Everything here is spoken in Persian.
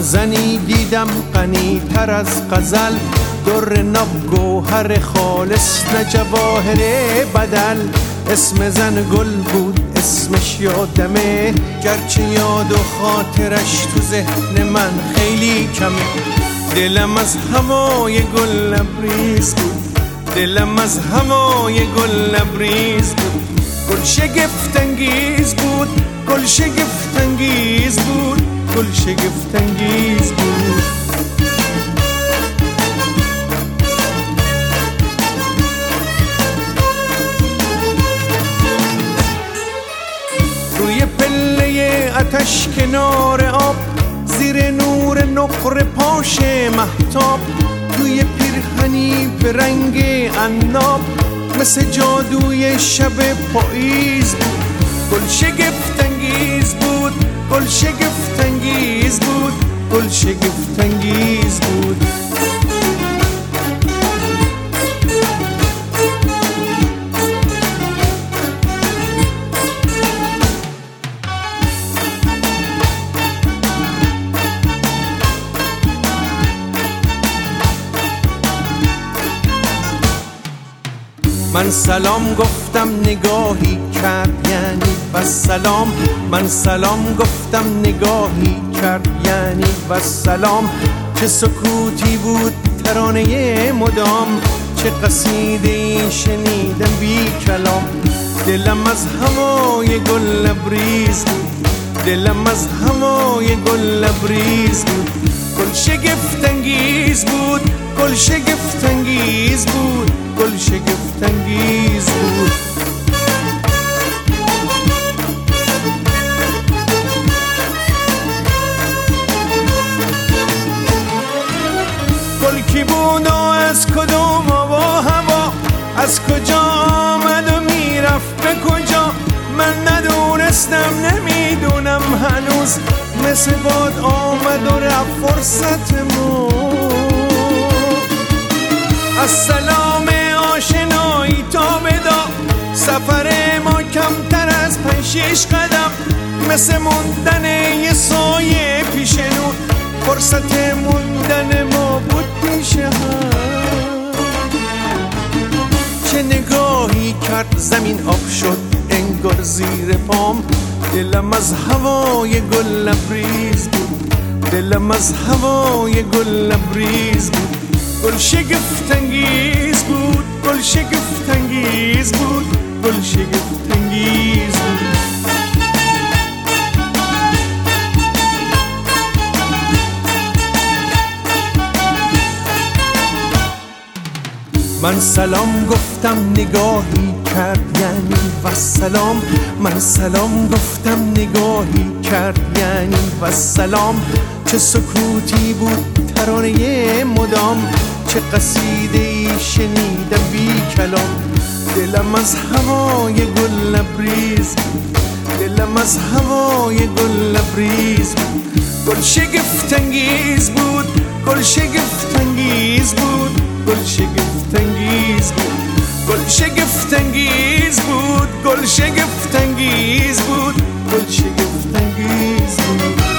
زنی دیدم غنی تر از غزل، در ناب گوهر خالص نه جواهر بدل. اسم زن گل بود اسمش یادمه، گرچه یاد و خاطرش تو ذهن من خیلی کمه. دلم از هوای گل لبریز بود، دلم از هوای گل لبریز بود. گل شگفت انگیز بود، گل شگفت انگیز بود، گل شگفت انگیز بود. روی پله آتش کنار آب، زیر نور نقره پاش مهتاب، توی پیرهنی به رنگ عناب، مثل جادوی شب پاییز بود. گل شگفت انگیز بود، گل شگفت انگیز بود، گل شگفت انگیز بود. من سلام گفتم نگاهی کرد یعنی بس سلام، من سلام گفتم نگاهی کرد یعنی بس سلام. چه سکوتی بود ترانه مدام، چه قصیده‌ای شنیدم بی کلام. دلم از هوای گل لبریز بود، دلم از هوای گل لبریز بود. گل شگفت انگیز بود، گل شگفت انگیز بود، گل شگفت انگیز بود. گل کی بود و از کدوم آوا هوا، از کجا آمد و میرفت به کجا، من ندونستم نمیدونم هنوز، مثل باد آمد و رفت فرصت ما. از سلام آشنایی تا بدا، سفر ما کمتر از 5-6 قدم، مثل موندن یه سایه پیش نور، فرصت موندن ما بود پیش هم. چه نگاهی کرد زمین آب شد انگار زیر پام، دلم از هوای گل لبریز بود، دلم از هوای گل لبریز بود. گل شگفت انگیز بود، گل شگفت انگیز بود، گل شگفت انگیز بود. من سلام گفتم نگاهی کرد یعنی والسلام، من سلام گفتم نگاهی کرد یعنی والسلام. چه سکوتی بود ترانه مدام، چه قصیده‌ای شنیدم بی کلام. دلم از هوای گل لبریز بود، دلم از هوای گل لبریز بود. گل شگفت انگیز بود، گل شگفت انگیز بود، گل شگفت انگیز بود. گل شگفت انگیز بود، گل شگفت انگیز بود، گل شگفت انگیز بود.